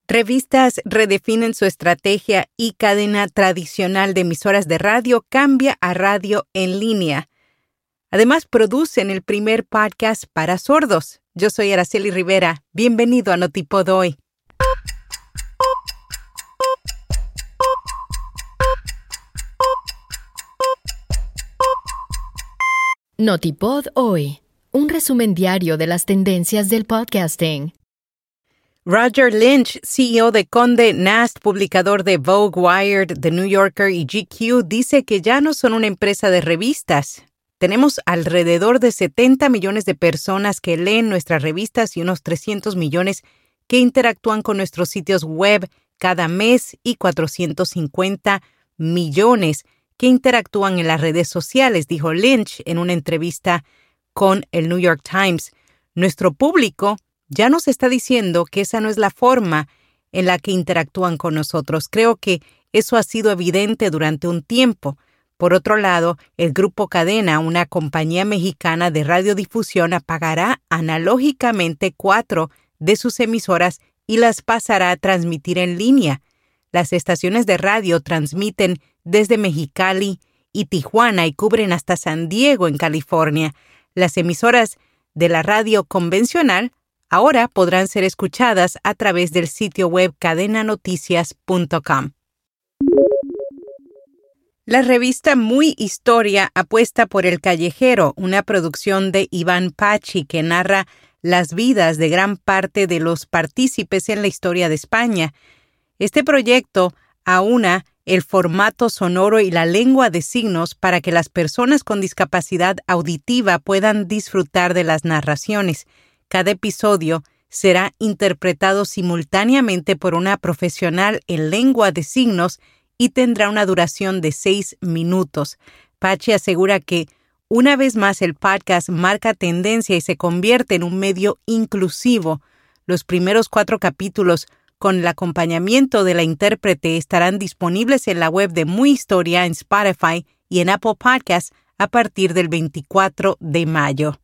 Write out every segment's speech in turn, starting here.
Revistas redefinen su estrategia y cadena tradicional de emisoras de radio cambia a radio en línea. Además, producen el primer podcast para sordos. Yo soy Araceli Rivera. Bienvenido a Notipod Hoy. Notipod Hoy, un resumen diario de las tendencias del podcasting. Roger Lynch, CEO de Condé Nast, publicador de Vogue, Wired, The New Yorker y GQ, dice que ya no son una empresa de revistas. Tenemos alrededor de 70 millones de personas que leen nuestras revistas y unos 300 millones que interactúan con nuestros sitios web cada mes y 450 millones que interactúan en las redes sociales, dijo Lynch en una entrevista con el New York Times. Nuestro público ya nos está diciendo que esa no es la forma en la que interactúan con nosotros. Creo que eso ha sido evidente durante un tiempo. Por otro lado, el Grupo Cadena, una compañía mexicana de radiodifusión, apagará analógicamente 4 de sus emisoras y las pasará a transmitir en línea. Las estaciones de radio transmiten desde Mexicali y Tijuana y cubren hasta San Diego, en California. Las emisoras de la radio convencional ahora podrán ser escuchadas a través del sitio web cadenanoticias.com. La revista Muy Historia apuesta por el callejero, una producción de Iván Pachi que narra las vidas de gran parte de los partícipes en la historia de España. Este proyecto aúna el formato sonoro y la lengua de signos para que las personas con discapacidad auditiva puedan disfrutar de las narraciones. Cada episodio será interpretado simultáneamente por una profesional en lengua de signos y tendrá una duración de 6 minutos. Pachi asegura que, una vez más, el podcast marca tendencia y se convierte en un medio inclusivo. Los primeros 4 capítulos, con el acompañamiento de la intérprete, estarán disponibles en la web de Muy Historia, en Spotify y en Apple Podcasts a partir del 24 de mayo.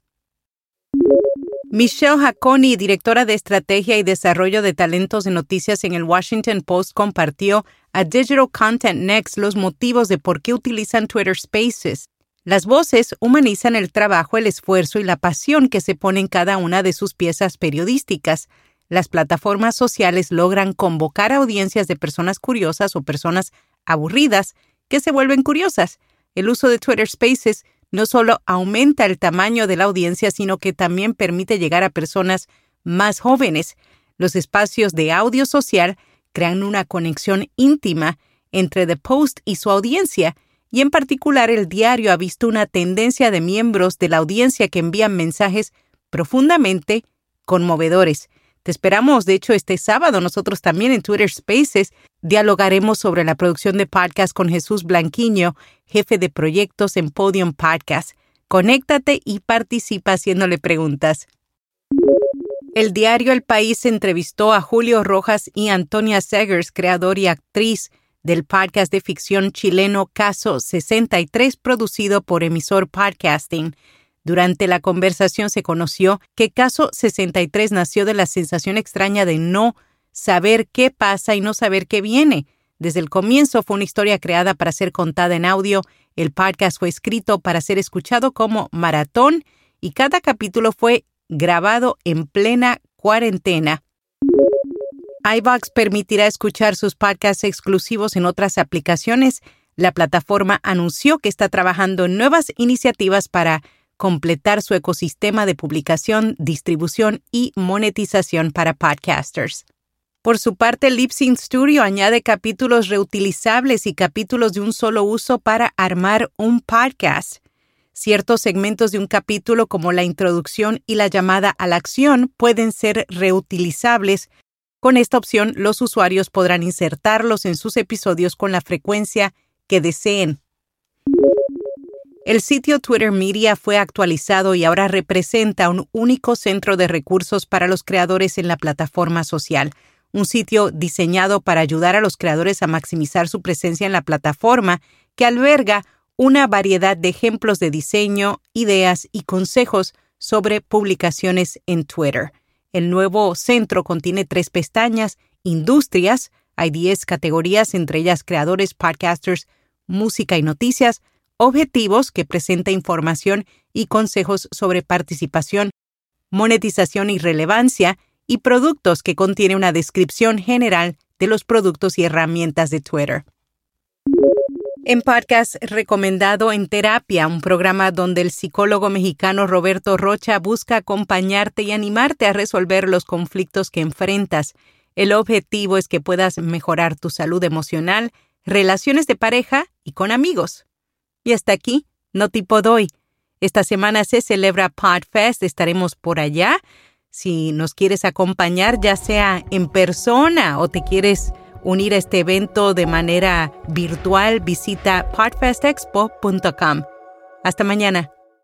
Michelle Hacconi, directora de Estrategia y Desarrollo de Talentos de Noticias en el Washington Post, compartió a Digital Content Next los motivos de por qué utilizan Twitter Spaces. Las voces humanizan el trabajo, el esfuerzo y la pasión que se pone en cada una de sus piezas periodísticas. Las plataformas sociales logran convocar a audiencias de personas curiosas o personas aburridas que se vuelven curiosas. El uso de Twitter Spaces no solo aumenta el tamaño de la audiencia, sino que también permite llegar a personas más jóvenes. Los espacios de audio social crean una conexión íntima entre The Post y su audiencia, y en particular el diario ha visto una tendencia de miembros de la audiencia que envían mensajes profundamente conmovedores. Te esperamos, de hecho, este sábado. Nosotros también en Twitter Spaces dialogaremos sobre la producción de podcast con Jesús Blanquiño, jefe de proyectos en Podium Podcast. Conéctate y participa haciéndole preguntas. El diario El País entrevistó a Julio Rojas y Antonia Segers, creador y actriz del podcast de ficción chileno Caso 63, producido por Emisor Podcasting. Durante la conversación se conoció que Caso 63 nació de la sensación extraña de no saber qué pasa y no saber qué viene. Desde el comienzo fue una historia creada para ser contada en audio. El podcast fue escrito para ser escuchado como maratón y cada capítulo fue grabado en plena cuarentena. iVoox permitirá escuchar sus podcasts exclusivos en otras aplicaciones. La plataforma anunció que está trabajando en nuevas iniciativas para completar su ecosistema de publicación, distribución y monetización para podcasters. Por su parte, Libsyn Studio añade capítulos reutilizables y capítulos de un solo uso para armar un podcast. Ciertos segmentos de un capítulo, como la introducción y la llamada a la acción, pueden ser reutilizables. Con esta opción, los usuarios podrán insertarlos en sus episodios con la frecuencia que deseen. El sitio Twitter Media fue actualizado y ahora representa un único centro de recursos para los creadores en la plataforma social. Un sitio diseñado para ayudar a los creadores a maximizar su presencia en la plataforma, que alberga una variedad de ejemplos de diseño, ideas y consejos sobre publicaciones en Twitter. El nuevo centro contiene 3 pestañas industrias. Hay 10 categorías, entre ellas creadores, podcasters, música y noticias, objetivos, que presenta información y consejos sobre participación, monetización y relevancia, y productos, que contiene una descripción general de los productos y herramientas de Twitter. En podcast recomendado, En Terapia, un programa donde el psicólogo mexicano Roberto Rocha busca acompañarte y animarte a resolver los conflictos que enfrentas. El objetivo es que puedas mejorar tu salud emocional, relaciones de pareja y con amigos. Y hasta aquí, Notipod hoy. Esta semana se celebra PodFest, estaremos por allá. Si nos quieres acompañar, ya sea en persona o te quieres unir a este evento de manera virtual, visita podfestexpo.com. Hasta mañana.